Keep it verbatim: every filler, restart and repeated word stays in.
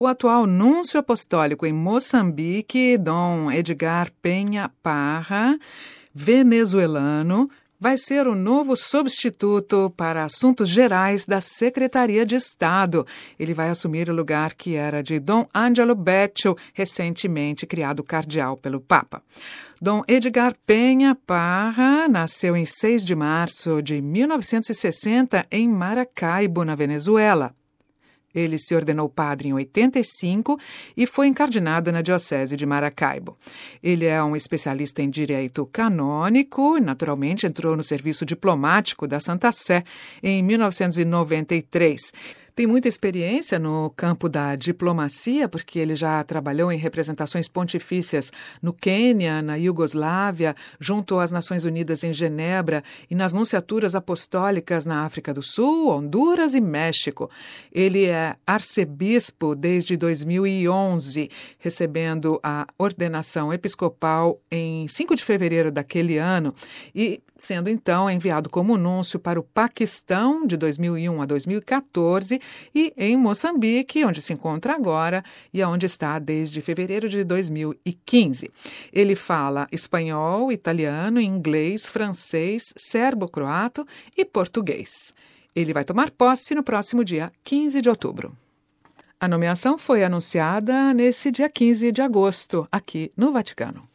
O atual núncio apostólico em Moçambique, Dom Edgar Penha Parra, venezuelano, vai ser o novo substituto para assuntos gerais da Secretaria de Estado. Ele vai assumir o lugar que era de Dom Ângelo Beccio, recentemente criado cardeal pelo Papa. Dom Edgar Penha Parra nasceu em seis de março de mil novecentos e sessenta em Maracaibo, na Venezuela. Ele se ordenou padre em oitenta e cinco e foi encardinado na Diocese de Maracaibo. Ele é um especialista em direito canônico e, naturalmente, entrou no serviço diplomático da Santa Sé em mil novecentos e noventa e três. Tem muita experiência no campo da diplomacia, porque ele já trabalhou em representações pontifícias no Quênia, na Iugoslávia, junto às Nações Unidas em Genebra e nas nunciaturas apostólicas na África do Sul, Honduras e México. Ele é arcebispo desde dois mil e onze, recebendo a ordenação episcopal em cinco de fevereiro daquele ano e sendo então enviado como núncio para o Paquistão de dois mil e um a dois mil e quatorze e em Moçambique, onde se encontra agora e onde está desde fevereiro de dois mil e quinze. Ele fala espanhol, italiano, inglês, francês, serbo-croato e português. Ele vai tomar posse no próximo dia quinze de outubro. A nomeação foi anunciada nesse dia quinze de agosto, aqui no Vaticano.